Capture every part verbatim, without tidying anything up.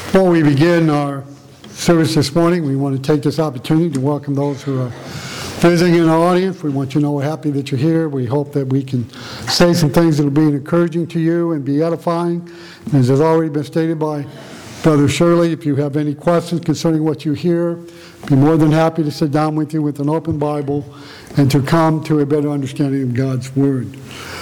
Before we begin our service this morning, we want to take this opportunity to welcome those who are visiting in our audience. We want you to know we're happy that you're here. We hope that we can say some things that will be encouraging to you and be edifying. As has already been stated by Brother Shirley, if you have any questions concerning what you hear, be more than happy to sit down with you with an open Bible and to come to a better understanding of God's Word.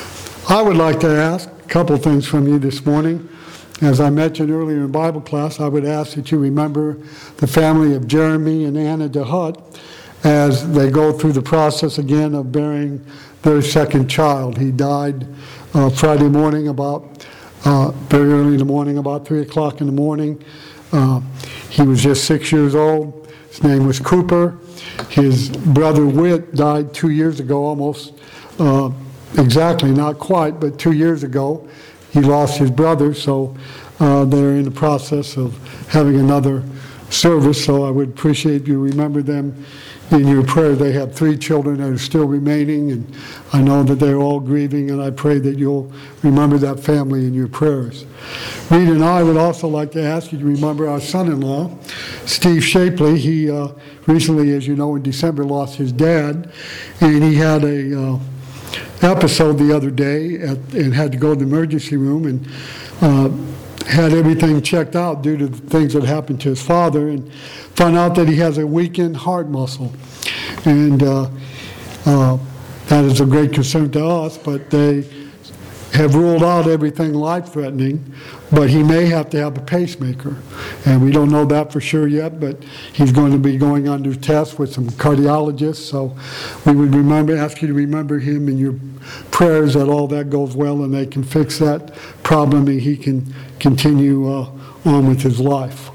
I would like to ask a couple things from you this morning. As I mentioned earlier in Bible class, I would ask that you remember the family of Jeremy and Anna DeHutt as they go through the process again of bearing their second child. He died uh, Friday morning about, uh, very early in the morning, about three o'clock in the morning. Uh, he was just six years old. His name was Cooper. His brother Whit died two years ago, almost uh, exactly, not quite, but two years ago. He lost his brother, so uh, they're in the process of having another service, so I would appreciate you remember them in your prayer. They have three children that are still remaining, and I know that they're all grieving, and I pray that you'll remember that family in your prayers. Reed and I would also like to ask you to remember our son-in-law, Steve Shapley. He uh, recently, as you know, in December lost his dad, and he had a uh, episode the other day at, and had to go to the emergency room and uh, had everything checked out due to the things that happened to his father, and found out that he has a weakened heart muscle. And uh, uh, that is a great concern to us, but they have ruled out everything life-threatening, but he may have to have a pacemaker. And we don't know that for sure yet, but he's going to be going under test with some cardiologists, so we would remember, ask you to remember him in your prayers that all that goes well and they can fix that problem and he can continue uh, on with his life.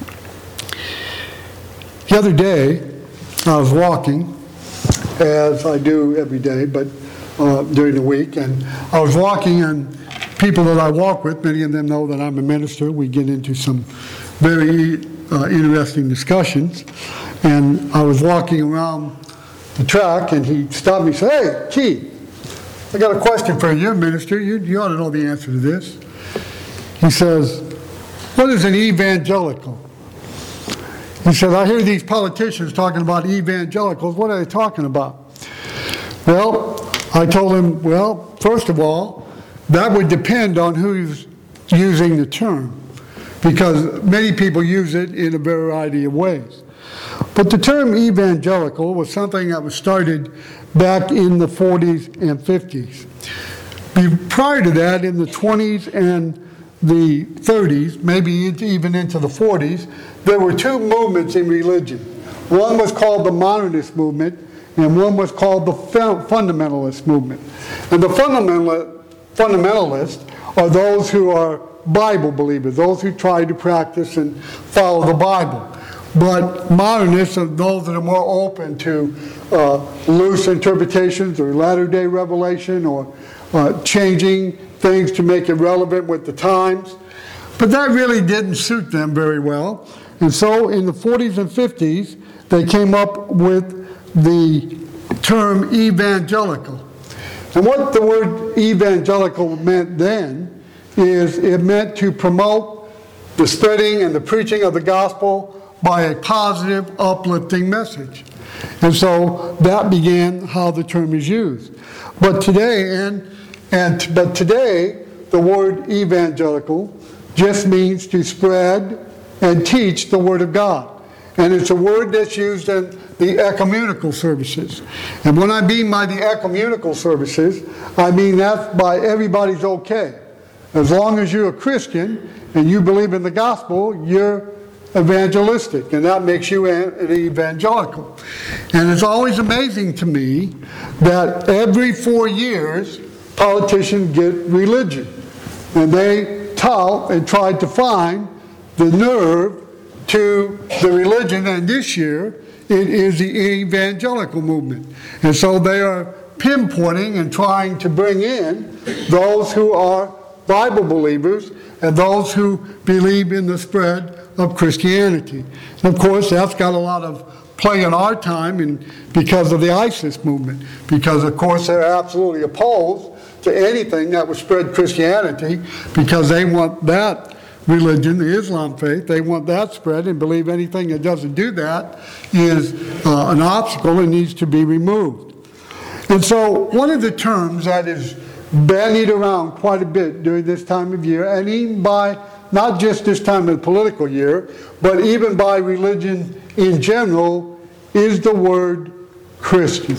The other day, I was walking, as I do every day, but uh, during the week, and I was walking, and people that I walk with, many of them know that I'm a minister. We get into some very uh, interesting discussions, and I was walking around the track, and he stopped me and said, "Hey, Key, I got a question for you. You're a minister. You, you ought to know the answer to this." He says, "What is an evangelical?" He said, "I hear these politicians talking about evangelicals. What are they talking about?" Well, I told him, well, first of all, that would depend on who's using the term, because many people use it in a variety of ways. But the term evangelical was something that was started back in the forties and fifties. Prior to that, in the twenties and the thirties, maybe even into the forties, there were two movements in religion. One was called the modernist movement, and one was called the fundamentalist movement. And the fundamental, fundamentalists are those who are Bible believers, those who try to practice and follow the Bible. But modernists are those that are more open to uh, loose interpretations or latter-day revelation or uh, changing things to make it relevant with the times. But that really didn't suit them very well. And so in the forties and fifties, they came up with the term evangelical. And what the word evangelical meant then is it meant to promote the spreading and the preaching of the gospel by a positive, uplifting message. And so that began how the term is used. But today, and, and but today, the word evangelical just means to spread and teach the Word of God. And it's a word that's used in the ecumenical services. And when I mean by the ecumenical services, I mean that's by everybody's okay. As long as you're a Christian and you believe in the gospel, you're evangelistic, and that makes you an evangelical. And it's always amazing to me that every four years, politicians get religion. And they tout and try to find the nerve to the religion, and this year it is the evangelical movement. And so they are pinpointing and trying to bring in those who are Bible believers and those who believe in the spread of Christianity. And of course, that's got a lot of play in our time and because of the ISIS movement, because of course they're absolutely opposed to anything that would spread Christianity because they want that religion, the Islam faith. They want that spread and believe anything that doesn't do that is uh, an obstacle and needs to be removed. And so one of the terms that is bandied around quite a bit during this time of year, and even by not just this time of the political year, but even by religion in general, is the word Christian.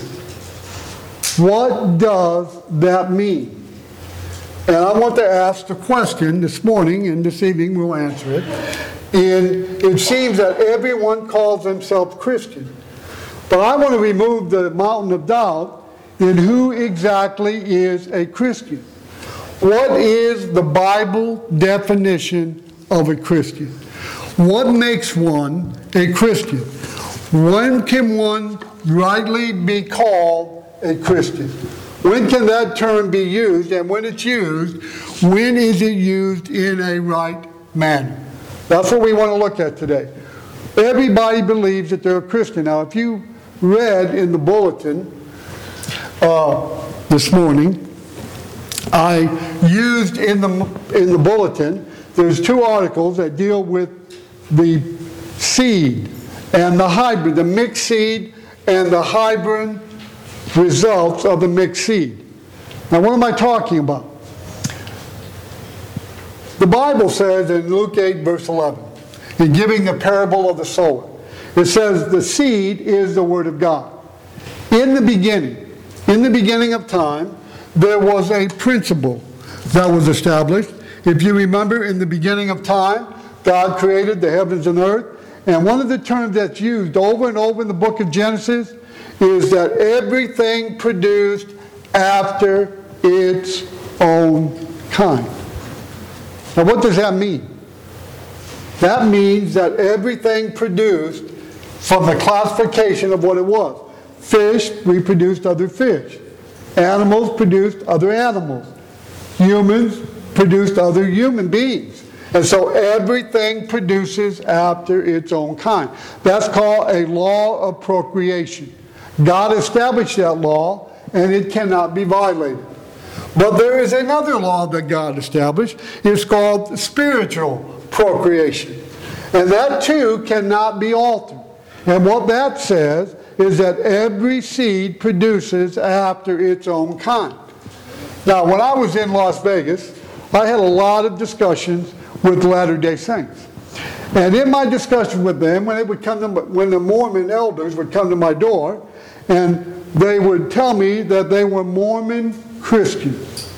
What does that mean? And I want to ask the question this morning, and this evening we'll answer it. And it seems that everyone calls themselves Christian. But I want to remove the mountain of doubt in who exactly is a Christian. What is the Bible definition of a Christian? What makes one a Christian? When can one rightly be called a Christian? When can that term be used? And when it's used, when is it used in a right manner? That's what we want to look at today. Everybody believes that they're a Christian. Now, if you read in the bulletin uh, this morning, I used in the, in the bulletin, there's two articles that deal with the seed and the hybrid, the mixed seed and the hybrid results of the mixed seed. Now, what am I talking about? The Bible says in Luke eight, verse eleven, in giving the parable of the sower, it says the seed is the Word of God. In the beginning, in the beginning of time, there was a principle that was established. If you remember, in the beginning of time, God created the heavens and earth. And one of the terms that's used over and over in the book of Genesis is that everything produced after its own kind. Now, what does that mean? That means that everything produced from the classification of what it was. Fish reproduced other fish. Animals produced other animals. Humans produced other human beings. And so everything produces after its own kind. That's called a law of procreation. God established that law, and it cannot be violated. But there is another law that God established. It's called spiritual procreation. And that too cannot be altered. And what that says is that every seed produces after its own kind. Now, when I was in Las Vegas, I had a lot of discussions with Latter-day Saints. And in my discussion with them, when, it would come to, when the Mormon elders would come to my door, and they would tell me that they were Mormon Christians.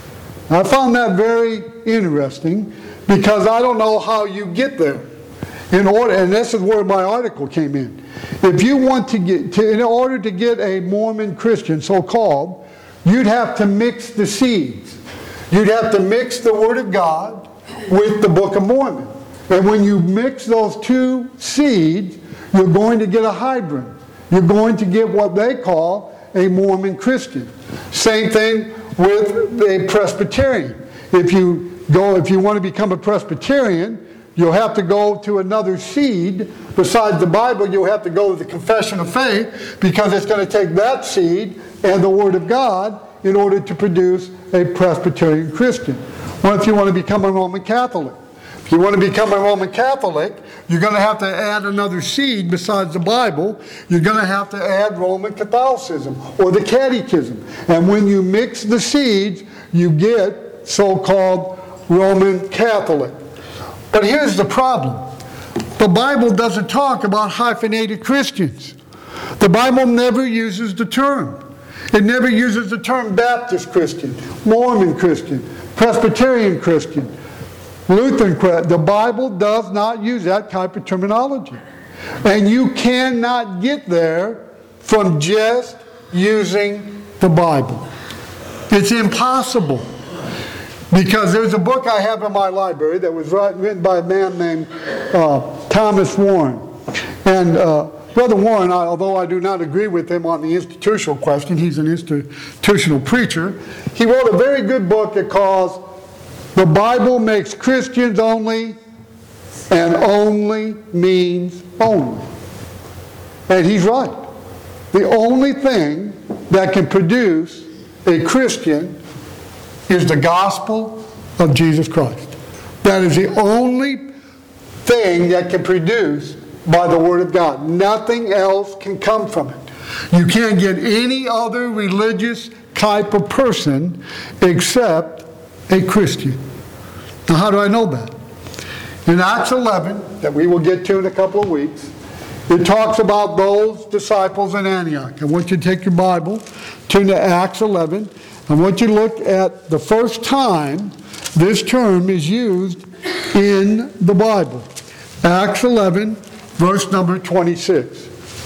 I found that very interesting because I don't know how you get there. In order, and this is where my article came in. If you want to get, to, in order to get a Mormon Christian, so-called, you'd have to mix the seeds. You'd have to mix the Word of God with the Book of Mormon. And when you mix those two seeds, you're going to get a hybrid. You're going to get what they call a Mormon Christian. Same thing with a Presbyterian. If you go, if you want to become a Presbyterian, you'll have to go to another seed. Besides the Bible, you'll have to go to the Confession of Faith, because it's going to take that seed and the Word of God in order to produce a Presbyterian Christian. What if you want to become a Roman Catholic? If you want to become a Roman Catholic, you're going to have to add another seed besides the Bible. You're going to have to add Roman Catholicism or the Catechism. And when you mix the seeds, you get so-called Roman Catholic. But here's the problem. The Bible doesn't talk about hyphenated Christians. The Bible never uses the term. It never uses the term Baptist Christian, Mormon Christian, Presbyterian Christian, Lutheran Christian. The Bible does not use that type of terminology. And you cannot get there from just using the Bible. It's impossible. Because there's a book I have in my library that was written by a man named uh, Thomas Warren. And uh, Brother Warren, I, although I do not agree with him on the institutional question, he's an institutional preacher, he wrote a very good book that calls The Bible Makes Christians Only, and Only Means Only. And he's right. The only thing that can produce a Christian is the gospel of Jesus Christ. That is the only thing that can produce by the Word of God. Nothing else can come from it. You can't get any other religious type of person except a Christian. Now, how do I know that? In Acts eleven, that we will get to in a couple of weeks, it talks about those disciples in Antioch. I want you to take your Bible, turn to Acts eleven. I want you to look at the first time this term is used in the Bible. Acts eleven, verse number twenty-six.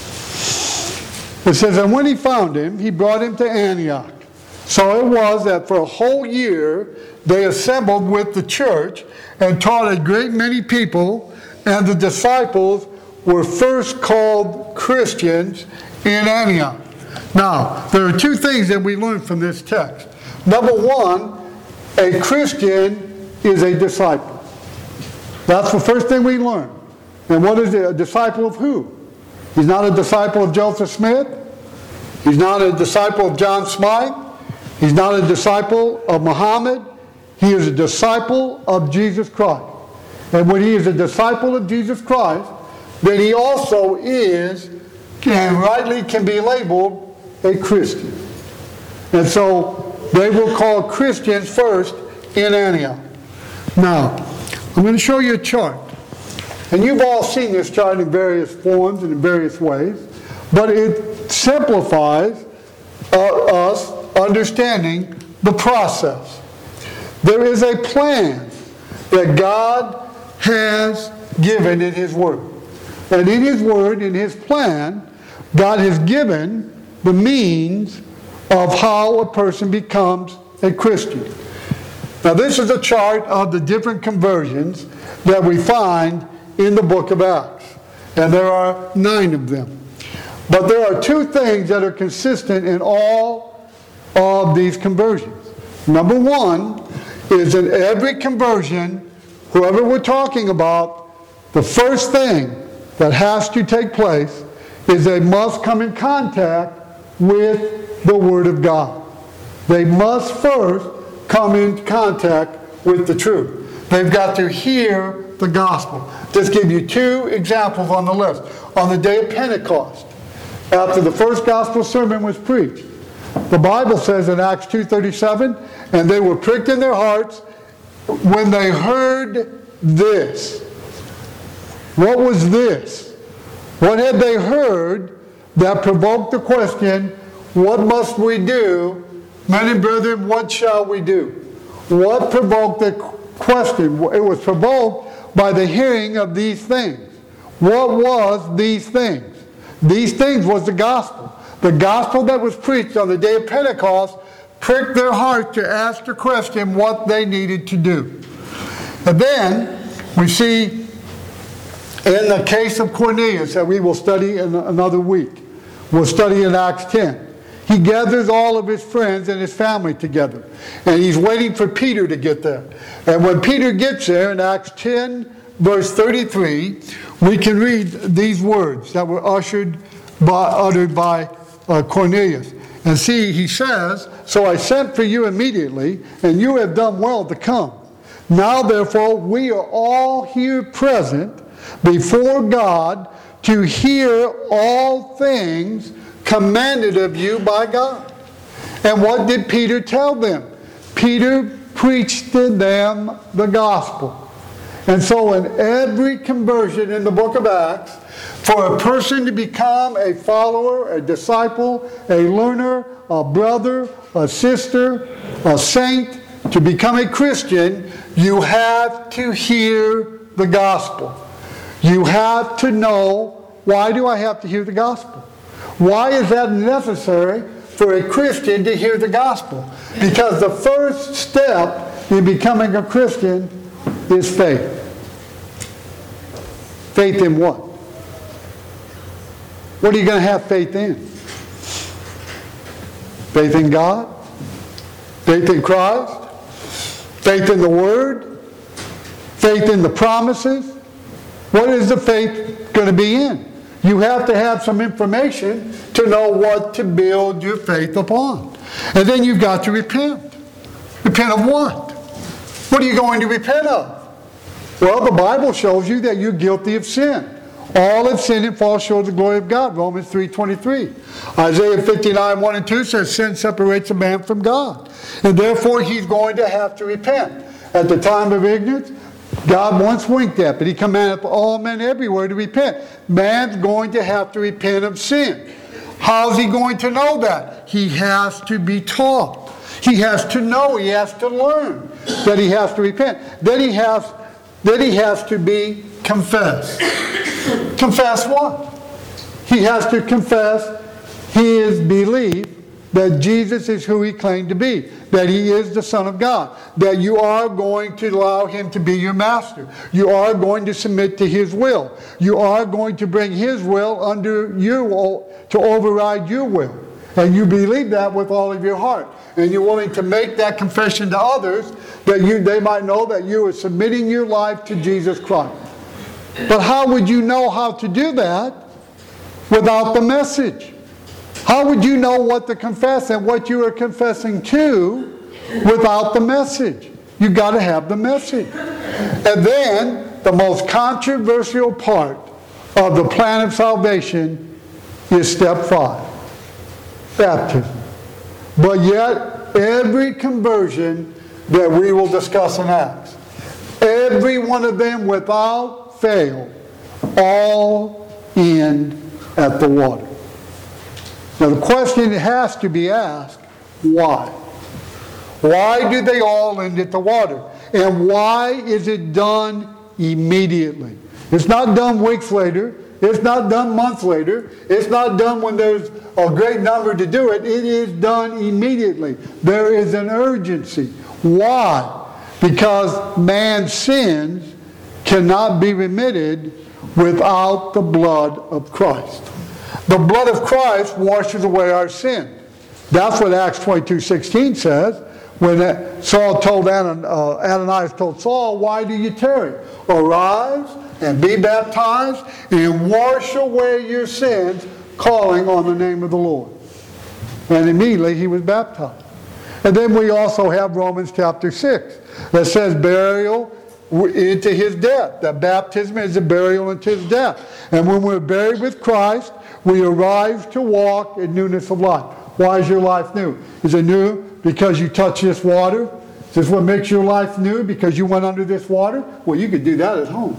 It says, and when he found him, he brought him to Antioch. So it was that for a whole year they assembled with the church and taught a great many people, and the disciples were first called Christians in Antioch. Now, there are two things that we learn from this text. Number one, a Christian is a disciple. That's the first thing we learn. And what is it? A disciple of who? He's not a disciple of Joseph Smith. He's not a disciple of John Smythe. He's not a disciple of Muhammad. He is a disciple of Jesus Christ. And when he is a disciple of Jesus Christ, then he also is, and rightly can be labeled, a Christian. And so they were called Christians first in Antioch. Now, I'm going to show you a chart. And you've all seen this chart in various forms and in various ways, but it simplifies uh, us understanding the process. There is a plan that God has given in His Word. And in His Word, in His plan, God has given the means of how a person becomes a Christian. Now, this is a chart of the different conversions that we find in the book of Acts. And there are nine of them. But there are two things that are consistent in all of these conversions. Number one is in every conversion, whoever we're talking about, the first thing that has to take place is they must come in contact with the Word of God. They must first come in contact with the truth. They've got to hear the gospel. Just give you two examples on the list. On the day of Pentecost, after the first gospel sermon was preached, the Bible says in Acts two thirty-seven, and they were pricked in their hearts when they heard this. What was this? What had they heard that provoked the question, what must we do? Men and brethren, what shall we do? What provoked the question? It was provoked by the hearing of these things. What was these things? These things was the gospel. The gospel that was preached on the day of Pentecost pricked their heart to ask the question what they needed to do. And then we see in the case of Cornelius that we will study in another week. We'll study in Acts ten. He gathers all of his friends and his family together. And he's waiting for Peter to get there. And when Peter gets there in Acts ten, verse thirty-three, we can read these words that were ushered by, uttered by uh, Cornelius. And see, he says, so I sent for you immediately, and you have done well to come. Now, therefore, we are all here present before God to hear all things commanded of you by God. And what did Peter tell them? Peter preached to them the gospel. And so in every conversion in the book of Acts, for a person to become a follower, a disciple, a learner, a brother, a sister, a saint, to become a Christian, you have to hear the gospel. You have to know, why do I have to hear the gospel? Why is that necessary for a Christian to hear the gospel? Because the first step in becoming a Christian is faith. Faith in what? What are you going to have faith in? Faith in God? Faith in Christ? Faith in the Word? Faith in the promises? What is the faith going to be in? You have to have some information to know what to build your faith upon. And then you've got to repent. Repent of what? What are you going to repent of? Well, the Bible shows you that you're guilty of sin. All have sinned and fall short of the glory of God, Romans three twenty-three. Isaiah fifty-nine, one and two says, sin separates a man from God. And therefore, he's going to have to repent. At the time of ignorance, God once winked at, but he commanded all men everywhere to repent. Man's going to have to repent of sin. How's he going to know that? He has to be taught. He has to know. He has to learn that he has to repent. Then he has, then he has to be confessed. Confess what? He has to confess his belief that Jesus is who he claimed to be, that he is the Son of God, that you are going to allow him to be your master. You are going to submit to his will. You are going to bring his will under you to override your will. And you believe that with all of your heart. And you're willing to make that confession to others that you, they might know that you are submitting your life to Jesus Christ. But how would you know how to do that without the message? How would you know what to confess and what you are confessing to without the message? You've got to have the message. And then, the most controversial part of the plan of salvation is step five. Baptism. But yet, every conversion that we will discuss in Acts, every one of them without fail, all end at the water. Now the question has to be asked, why? Why do they all end at the water? And why is it done immediately? It's not done weeks later. It's not done months later. It's not done when there's a great number to do it. It is done immediately. There is an urgency. Why? Because man's sins cannot be remitted without the blood of Christ. The blood of Christ washes away our sin. That's what Acts twenty-two sixteen says. When Saul told Anan, uh, Ananias told Saul, why do you tarry? Arise and be baptized and wash away your sins, calling on the name of the Lord. And immediately he was baptized. And then we also have Romans chapter six that says burial into his death. That baptism is a burial into his death. And when we're buried with Christ, we arise to walk in newness of life. Why is your life new? Is it new because you touch this water? Is this what makes your life new? Because you went under this water? Well, you could do that at home.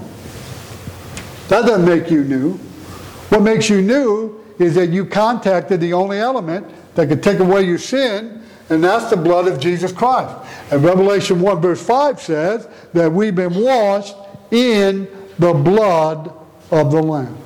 That doesn't make you new. What makes you new is that you contacted the only element that could take away your sin, and that's the blood of Jesus Christ. And Revelation one verse five says that we've been washed in the blood of the Lamb.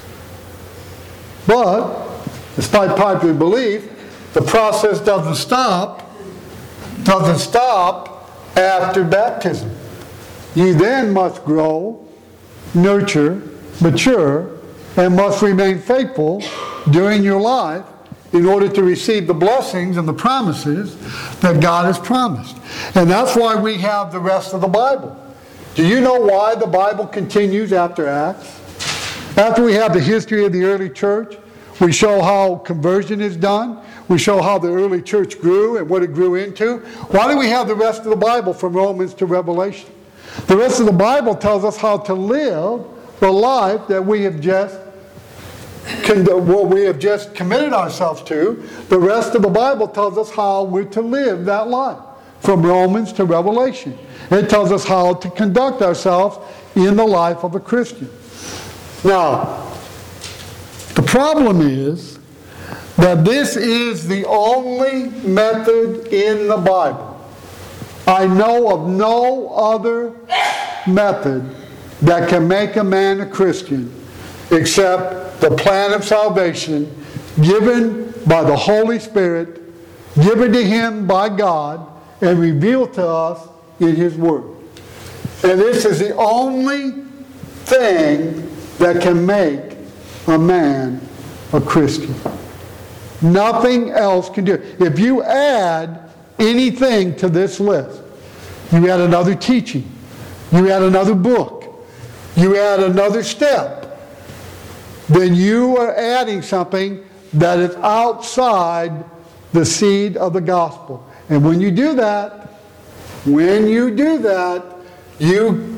But, despite popular belief, the process doesn't stop, doesn't stop after baptism. You then must grow, nurture, mature, and must remain faithful during your life in order to receive the blessings and the promises that God has promised. And that's why we have the rest of the Bible. Do you know why the Bible continues after Acts? After we have the history of the early church, we show how conversion is done. We show how the early church grew and what it grew into. Why do we have the rest of the Bible from Romans to Revelation? The rest of the Bible tells us how to live the life that we have just what we have just committed ourselves to. The rest of the Bible tells us how we're to live that life from Romans to Revelation. It tells us how to conduct ourselves in the life of a Christian. Now, the problem is that this is the only method in the Bible. I know of no other method that can make a man a Christian except the plan of salvation given by the Holy Spirit, given to him by God, and revealed to us in his Word. And this is the only thing that can make a man a Christian. Nothing else can do it. If you add anything to this list, you add another teaching, you add another book, you add another step, then you are adding something that is outside the seed of the gospel. And when you do that, when you do that, you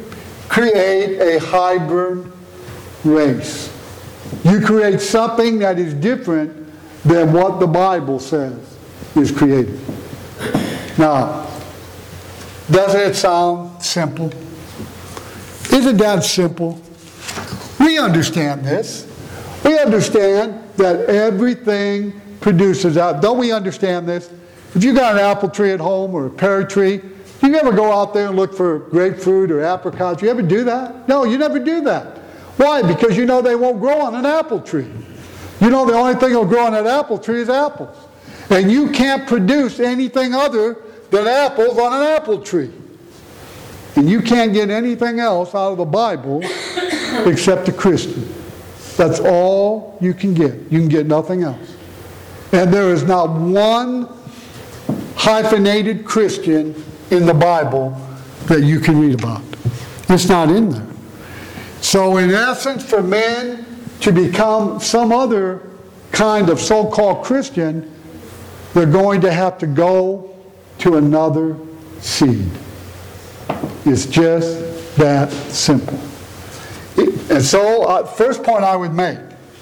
create a hybrid race. You create something that is different than what the Bible says is created. Now, doesn't it sound simple? Isn't that simple? We understand this. We understand that everything produces out. Don't we understand this? If you got an apple tree at home or a pear tree, do you ever go out there and look for grapefruit or apricots? You ever do that? No, you never do that. Why? Because you know they won't grow on an apple tree. You know the only thing that will grow on that apple tree is apples. And you can't produce anything other than apples on an apple tree. And you can't get anything else out of the Bible except a Christian. That's all you can get. You can get nothing else. And there is not one hyphenated Christian in the Bible that you can read about. It's not in there. So in essence, for men to become some other kind of so-called Christian, they're going to have to go to another seed. It's just that simple. And so, uh, first point I would make,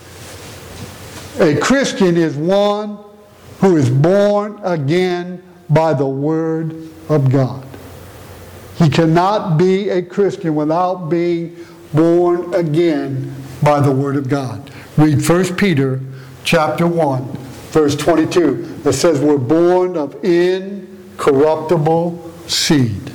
a Christian is one who is born again by the Word of God. He cannot be a Christian without being born again by the Word of God. Read First Peter chapter one, verse twenty-two. That says we're born of incorruptible seed.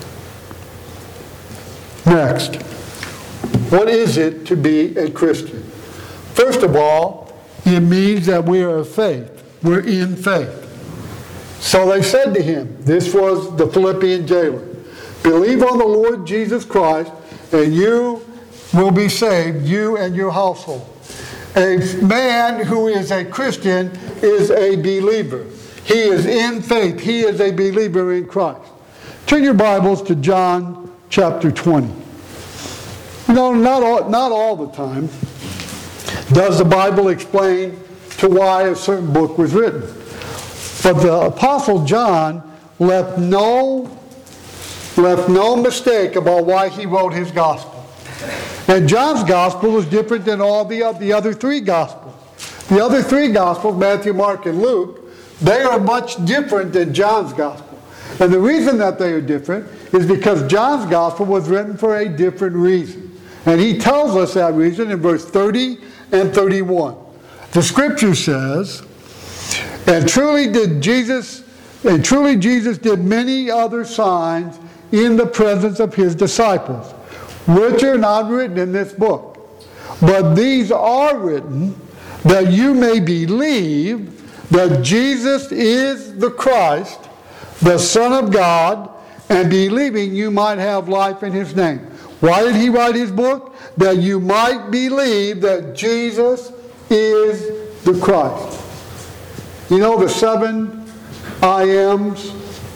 Next, what is it to be a Christian? First of all, it means that we are of faith. We're in faith. So they said to him, this was the Philippian jailer, believe on the Lord Jesus Christ, and you will be saved, you and your household. A man who is a Christian is a believer. He is in faith. He is a believer in Christ. Turn your Bibles to John chapter twenty. You know, not all, not all the time does the Bible explain to why a certain book was written. But the Apostle John left no, left no mistake about why he wrote his gospel. And John's gospel is different than all the, the other three gospels. The other three gospels, Matthew, Mark, and Luke, they are much different than John's gospel. And the reason that they are different is because John's gospel was written for a different reason. And he tells us that reason in verse thirty and thirty-one. The scripture says, and truly did Jesus, and truly Jesus did many other signs in the presence of his disciples, which are not written in this book. But these are written that you may believe that Jesus is the Christ, the Son of God, and believing you might have life in his name. Why did he write his book? That you might believe that Jesus is the Christ. You know the seven I ams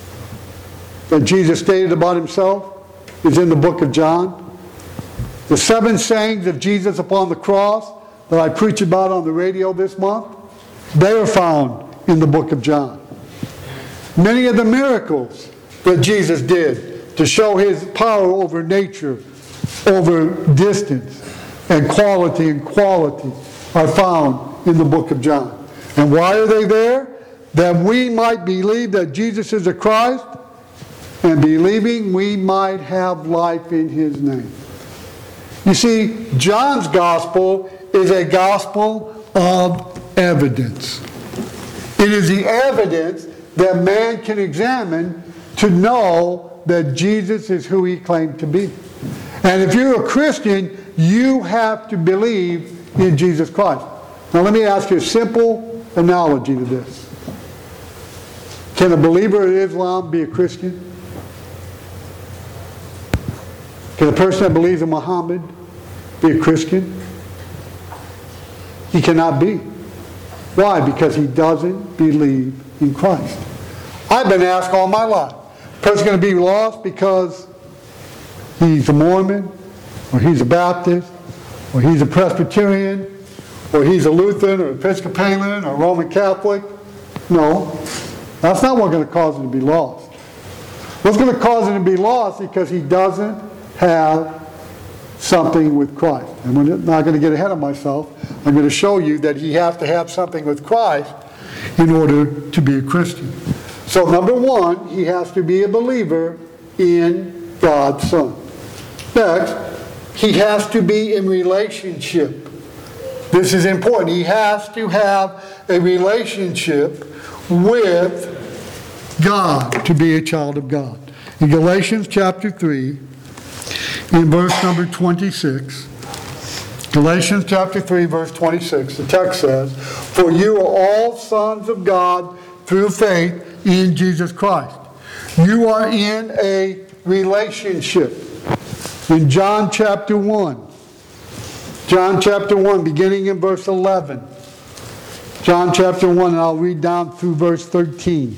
that Jesus stated about himself is in the book of John. The seven sayings of Jesus upon the cross that I preach about on the radio this month, they are found in the book of John. Many of the miracles that Jesus did to show his power over nature, over distance, and quality and quality are found in the book of John. And why are they there? That we might believe that Jesus is the Christ, and believing we might have life in his name. You see, John's gospel is a gospel of evidence. It is the evidence that man can examine to know that Jesus is who he claimed to be. And if you're a Christian, you have to believe in Jesus Christ. Now let me ask you a simple analogy to this. Can a believer in Islam be a Christian? Can a person that believes in Muhammad be a Christian? He cannot be. Why? Because he doesn't believe in Christ. I've been asked all my life, a person going to be lost because he's a Mormon, or he's a Baptist, or he's a Presbyterian, or he's a Lutheran, or Episcopalian, or Roman Catholic? No, that's not what's going to cause him to be lost. What's going to cause him to be lost is because he doesn't have something with Christ. And I'm not going to get ahead of myself. I'm going to show you that he has to have something with Christ in order to be a Christian. So number one, he has to be a believer in God's Son. Next, he has to be in relationship. This is important. He has to have a relationship with God to be a child of God. In Galatians chapter three, in verse number twenty-six, Galatians chapter three, verse twenty-six, the text says, "For you are all sons of God through faith in Jesus Christ." You are in a relationship. In John chapter one, John chapter one, beginning in verse eleven. John chapter one, and I'll read down through verse thirteen.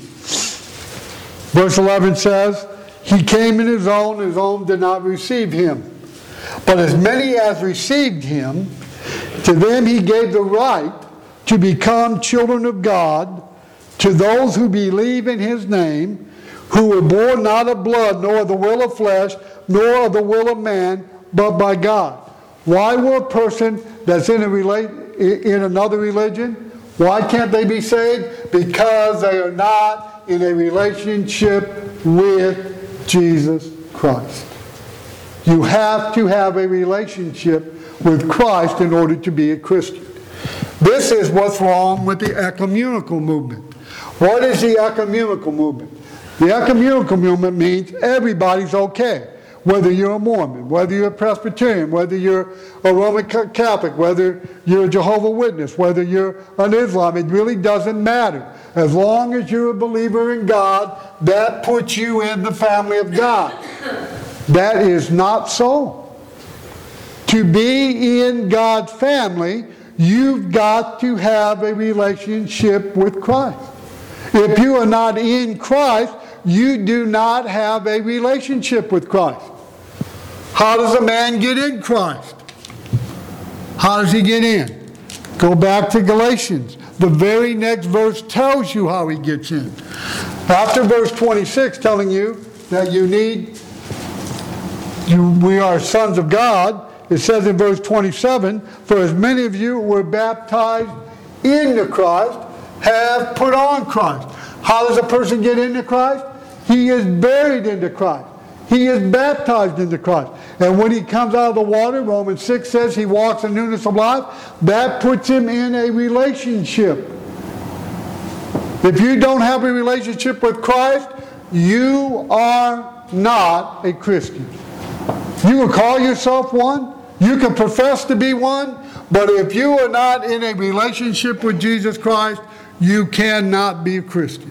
Verse eleven says, "He came in his own, his own did not receive him. But as many as received him, to them he gave the right to become children of God, to those who believe in his name, who were born not of blood, nor of the will of flesh, nor of the will of man, but by God." Why will a person that's in a rela- in another religion, why can't they be saved? Because they are not in a relationship with Jesus Christ. You have to have a relationship with Christ in order to be a Christian. This is what's wrong with the ecumenical movement. What is the ecumenical movement? The ecumenical movement means everybody's okay. Whether you're a Mormon, whether you're a Presbyterian, whether you're a Roman Catholic, whether you're a Jehovah's Witness, whether you're an Islam, it really doesn't matter. As long as you're a believer in God, that puts you in the family of God. That is not so. To be in God's family, you've got to have a relationship with Christ. If you are not in Christ, you do not have a relationship with Christ. How does a man get in Christ? How does he get in? Go back to Galatians. The very next verse tells you how he gets in. After verse twenty-six telling you that you need, you, we are sons of God, it says in verse twenty-seven, "For as many of you were baptized into Christ, have put on Christ." How does a person get into Christ? He is buried into Christ. He is baptized into Christ. And when he comes out of the water, Romans six says he walks in newness of life. That puts him in a relationship. If you don't have a relationship with Christ, you are not a Christian. You can call yourself one. You can profess to be one. But if you are not in a relationship with Jesus Christ, you cannot be a Christian.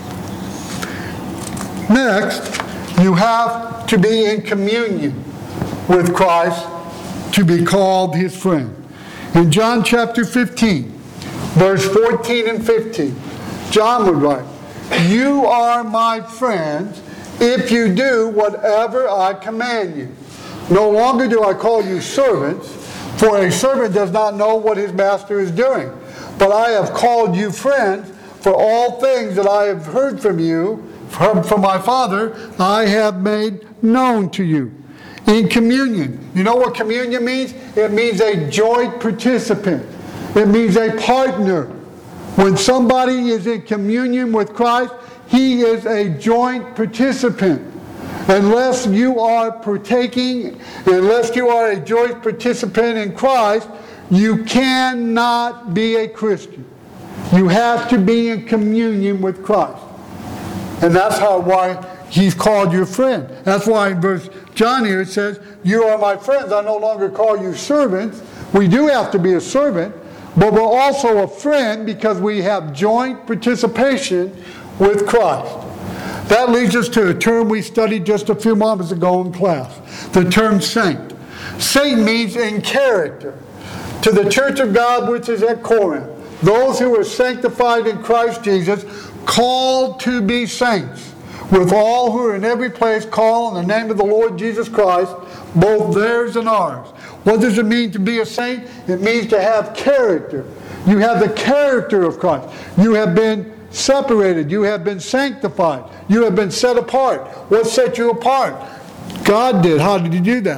Next, you have to be in communion with Christ to be called his friend. In John chapter fifteen, verse fourteen and fifteen, John would write, "You are my friends if you do whatever I command you. No longer do I call you servants, for a servant does not know what his master is doing. But I have called you friends, for all things that I have heard from you, from, from my Father, I have made known to you." In communion, you know what communion means? It means a joint participant. It means a partner. When somebody is in communion with Christ, he is a joint participant. Unless you are partaking, unless you are a joint participant in Christ, you cannot be a Christian. You have to be in communion with Christ. And that's how why he's called you a friend. That's why in verse John here it says, "You are my friends. I no longer call you servants." We do have to be a servant, but we're also a friend because we have joint participation with Christ. That leads us to a term we studied just a few moments ago in class, the term saint. Saint means in character. To the church of God which is at Corinth, those who are sanctified in Christ Jesus, called to be saints, with all who are in every place call in the name of the Lord Jesus Christ, both theirs and ours. What does it mean to be a saint? It means to have character. You have the character of Christ. You have been separated. You have been sanctified. You have been set apart. What set you apart? God did. How did he do that?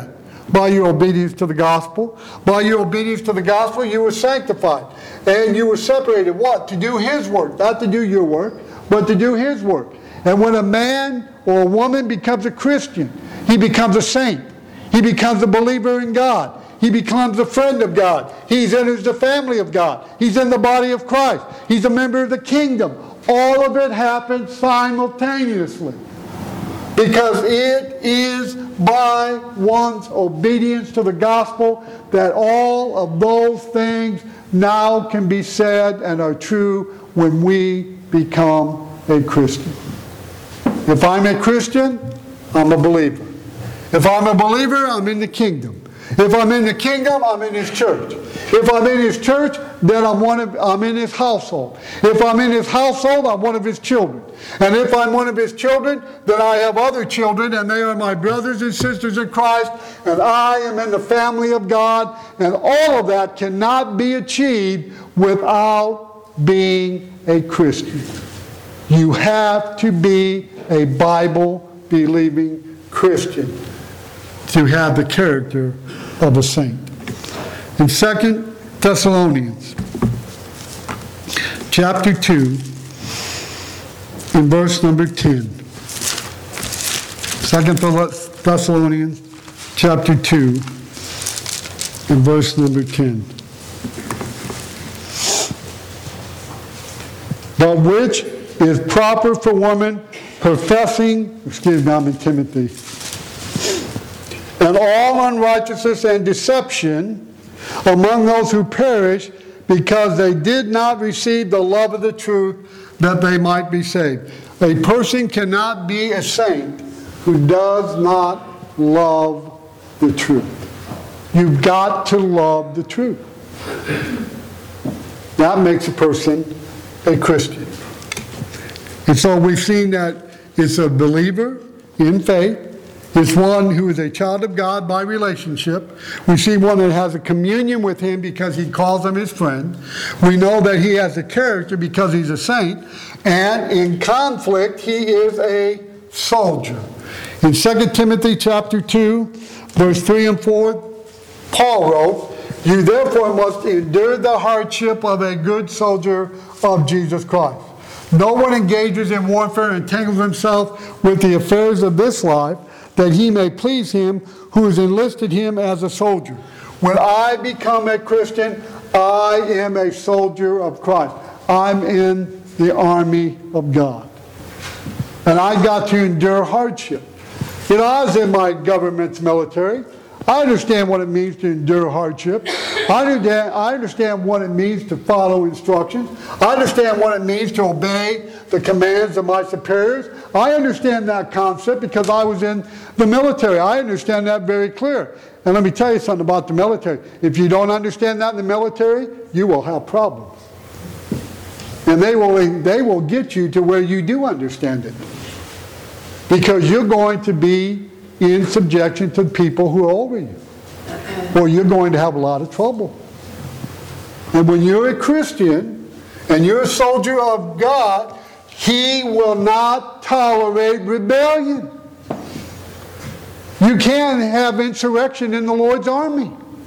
By your obedience to the gospel. By your obedience to the gospel, you were sanctified. And you were separated, what? To do His work. Not to do your work, but to do His work. And when a man or a woman becomes a Christian, he becomes a saint. He becomes a believer in God. He becomes a friend of God. He enters the family of God. He's in the body of Christ. He's a member of the kingdom. All of it happens simultaneously. Because it is by one's obedience to the gospel that all of those things now can be said and are true when we become a Christian. If I'm a Christian, I'm a believer. If I'm a believer, I'm in the kingdom. If I'm in the kingdom, I'm in His church. If I'm in His church, then I'm one of, I'm in His household. If I'm in His household, I'm one of His children. And if I'm one of His children, then I have other children, and they are my brothers and sisters in Christ, and I am in the family of God, and all of that cannot be achieved without being a Christian. You have to be a Bible-believing Christian to have the character of a saint. In Second Thessalonians, chapter two, in verse number ten. Second Thessalonians, chapter two, in verse number ten. But which is proper for women professing, excuse me, I'm in Timothy, and all unrighteousness and deception among those who perish, because they did not receive the love of the truth, that they might be saved. A person cannot be a saint who does not love the truth. You've got to love the truth. That makes a person a Christian. And so we've seen that it's a believer in faith. It's one who is a child of God by relationship. We see one that has a communion with Him because He calls him His friend. We know that he has a character because he's a saint. And in conflict, he is a soldier. In Second Timothy chapter two, verse three and four, Paul wrote, "You therefore must endure the hardship of a good soldier of Jesus Christ. No one engages in warfare and entangles himself with the affairs of this life, that he may please Him who has enlisted him as a soldier." When I become a Christian, I am a soldier of Christ. I'm in the army of God. And I got to endure hardship. You know, I was in my government's military. I understand what it means to endure hardship. I understand, I understand what it means to follow instructions. I understand what it means to obey the commands of my superiors. I understand that concept because I was in the military. I understand that very clear. And let me tell you something about the military. If you don't understand that in the military, you will have problems. And they will, they will get you to where you do understand it. Because you're going to be in subjection to people who are over you, or you're going to have a lot of trouble. And when you're a Christian and you're a soldier of God, He will not tolerate rebellion. You can't have insurrection in the Lord's army.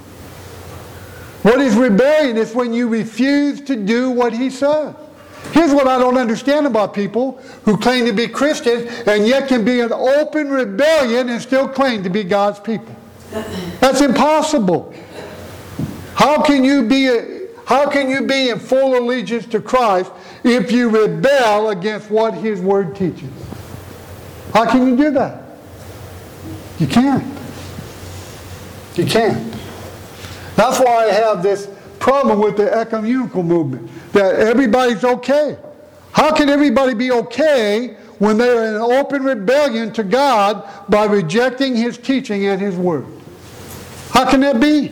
What is rebellion? It's when you refuse to do what He says. Here's what I don't understand about people who claim to be Christians and yet can be in open rebellion and still claim to be God's people. That's impossible. How can you be a, how can you be in full allegiance to Christ if you rebel against what His Word teaches? How can you do that? You can't. You can't. That's why I have this problem with the ecumenical movement, that everybody's okay. How can everybody be okay when they're in open rebellion to God by rejecting His teaching and His Word? How can that be?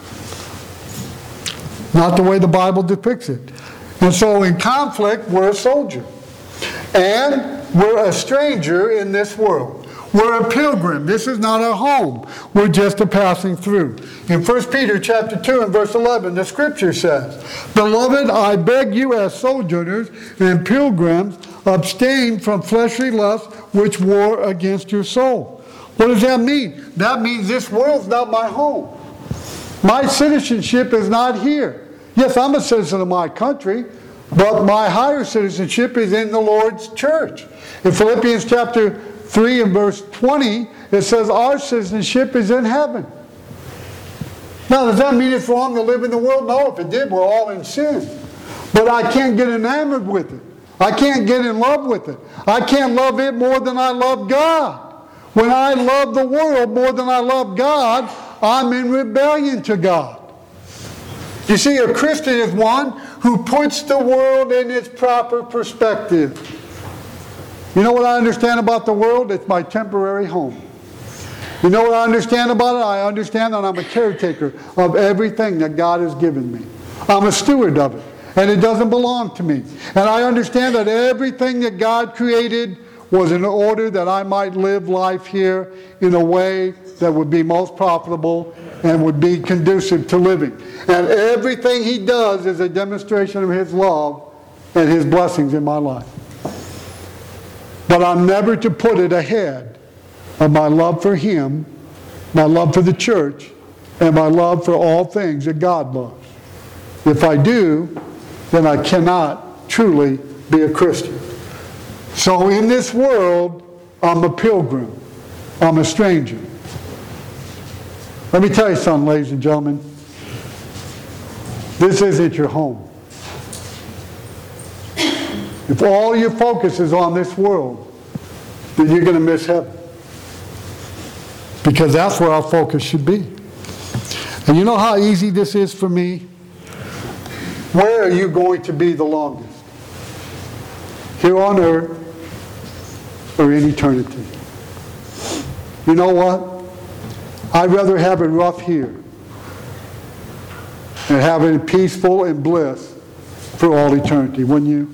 Not the way the Bible depicts it. And so in conflict, we're a soldier. And we're a stranger in this world. We're a pilgrim. This is not our home. We're just a passing through. In First Peter chapter two and verse eleven, the Scripture says, "Beloved, I beg you as sojourners and pilgrims, abstain from fleshly lusts which war against your soul. What does that mean? That means this world's not my home. My citizenship is not here. Yes, I'm a citizen of my country, but my higher citizenship is in the Lord's church. In Philippians chapter three and verse twenty, it says our citizenship is in heaven. Now, does that mean it's wrong to live in the world? No, if it did, we're all in sin. But I can't get enamored with it. I can't get in love with it. I can't love it more than I love God. When I love the world more than I love God, I'm in rebellion to God. You see, a Christian is one who puts the world in its proper perspective. You know what I understand about the world? It's my temporary home. You know what I understand about it? I understand that I'm a caretaker of everything that God has given me. I'm a steward of it, and it doesn't belong to me. And I understand that everything that God created was in order that I might live life here in a way that would be most profitable and would be conducive to living. And everything He does is a demonstration of His love and His blessings in my life. But I'm never to put it ahead of my love for Him, my love for the church, and my love for all things that God loves. If I do, then I cannot truly be a Christian. So in this world, I'm a pilgrim. I'm a stranger. Let me tell you something, ladies and gentlemen. This isn't your home. If all your focus is on this world, then you're going to miss heaven. Because that's where our focus should be. And you know how easy this is for me? Where are you going to be the longest? Here on earth or in eternity? You know what? I'd rather have it rough here and have it peaceful and bliss for all eternity, wouldn't you?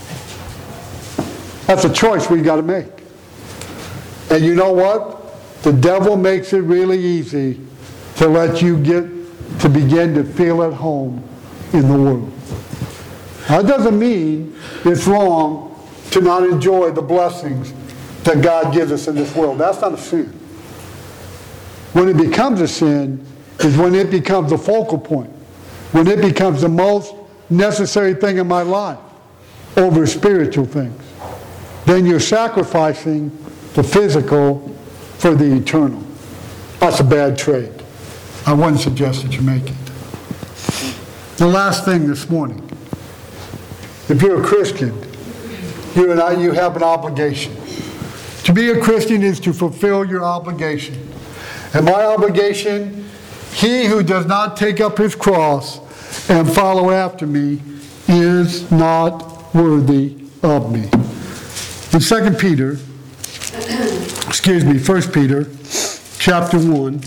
That's a choice we've got to make. And you know what? The devil makes it really easy to let you get to begin to feel at home in the world. That doesn't mean it's wrong to not enjoy the blessings that God gives us in this world. That's not a sin. When it becomes a sin is when it becomes the focal point, when it becomes the most necessary thing in my life over spiritual things. Then you're sacrificing the physical for the eternal. That's a bad trade. I wouldn't suggest that you make it. The last thing this morning. If you're a Christian, you and I, you have an obligation. To be a Christian is to fulfill your obligation. And my obligation, he who does not take up his cross and follow after me is not worthy of me. In Second Peter, excuse me, First Peter, chapter one,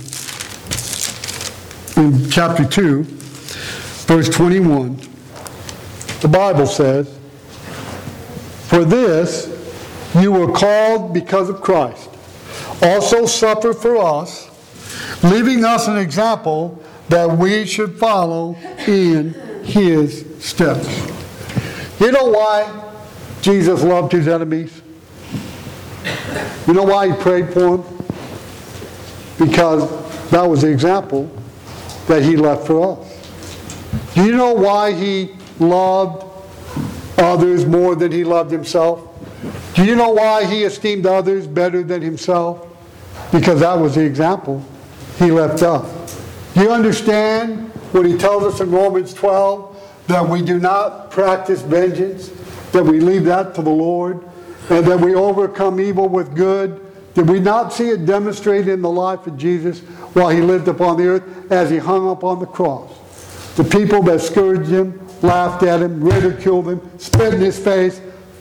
in chapter two, verse twenty-one, the Bible says, "For this you were called because of Christ, also suffer for us, leaving us an example that we should follow in His steps." You know why Jesus loved His enemies? You know why He prayed for them? Because that was the example that He left for us. Do you know why He loved others more than He loved Himself? Do you know why He esteemed others better than Himself? Because that was the example He left us. Do you understand when He tells us in Romans twelve that we do not practice vengeance, that we leave that to the Lord, and that we overcome evil with good? Did we not see it demonstrated in the life of Jesus while He lived upon the earth as He hung up on the cross? The people that scourged Him, laughed at Him, ridiculed Him, spit in His face,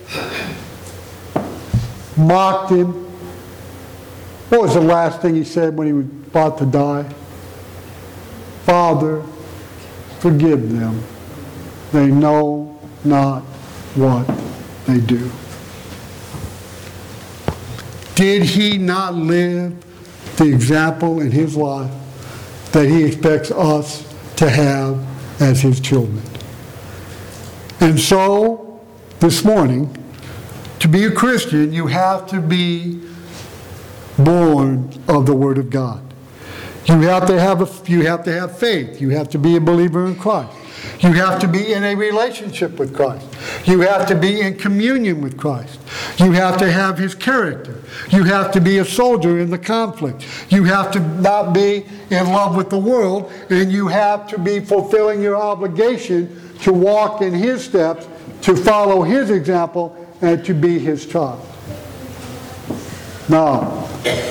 mocked Him. What was the last thing He said when He was about to die? "Father, forgive them. They know not what they do." Did He not live the example in His life that He expects us to have as His children? And so, this morning, to be a Christian, you have to be born of the Word of God. You have to have a, you have to have faith. You have to be a believer in Christ. You have to be in a relationship with Christ. You have to be in communion with Christ. You have to have His character. You have to be a soldier in the conflict. You have to not be in love with the world, and you have to be fulfilling your obligation to walk in His steps, to follow His example, and to be His child. Now,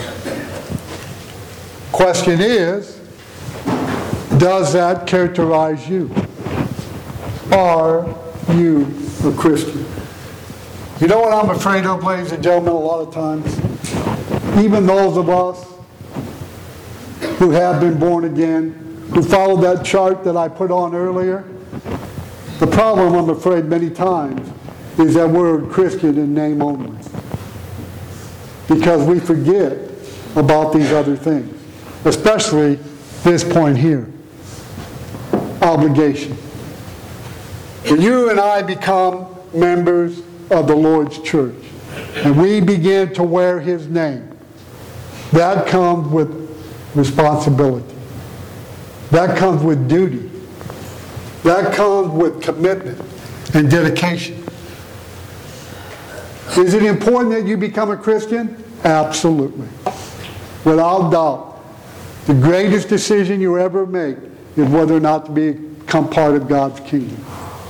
question is, does that characterize you? Are you a Christian? You know what I'm afraid of, ladies and gentlemen, a lot of times? Even those of us who have been born again, who followed that chart that I put on earlier, the problem, I'm afraid, many times is that we're Christian in name only. Because we forget about these other things. Especially this point here. Obligation. When you and I become members of the Lord's church, and we begin to wear His name, that comes with responsibility. That comes with duty. That comes with commitment and dedication. Is it important that you become a Christian? Absolutely. Without doubt. The greatest decision you ever make is whether or not to become part of God's kingdom.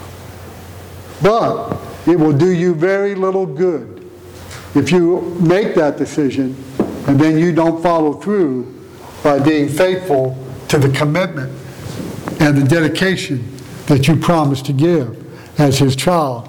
But it will do you very little good if you make that decision and then you don't follow through by being faithful to the commitment and the dedication that you promised to give as His child,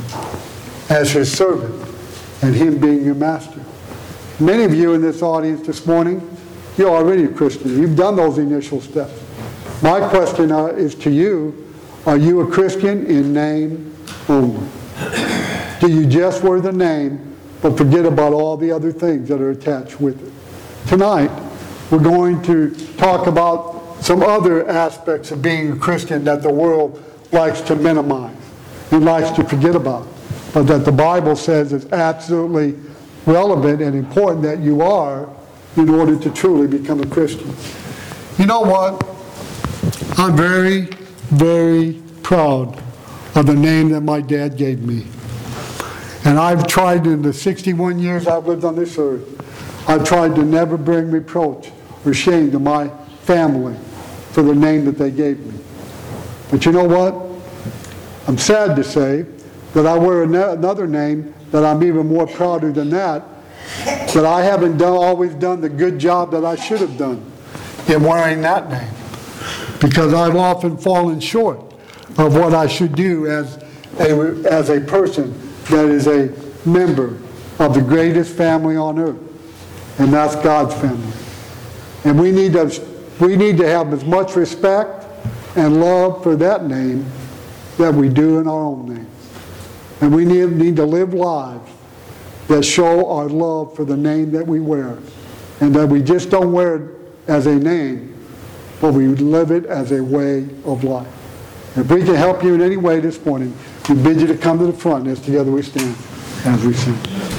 as His servant, and Him being your master. Many of you in this audience this morning, you're already a Christian. You've done those initial steps. My question uh, is to you, are you a Christian in name only? Do you just wear the name but forget about all the other things that are attached with it? Tonight, we're going to talk about some other aspects of being a Christian that the world likes to minimize and likes to forget about, but that the Bible says is absolutely relevant and important that you are in order to truly become a Christian. You know what? I'm very, very proud of the name that my dad gave me. And I've tried in the sixty-one years I've lived on this earth, I've tried to never bring reproach or shame to my family for the name that they gave me. But you know what? I'm sad to say that I wear another name that I'm even more prouder than that, that I haven't done, always done the good job that I should have done in wearing that name. Because I've often fallen short of what I should do as a, as a person that is a member of the greatest family on earth. And that's God's family. And we need to, we need to have as much respect and love for that name that we do in our own name. And we need, need to live lives that show our love for the name that we wear. And that we just don't wear it as a name, but we live it as a way of life. If we can help you in any way this morning, we bid you to come to the front as together we stand as we sing.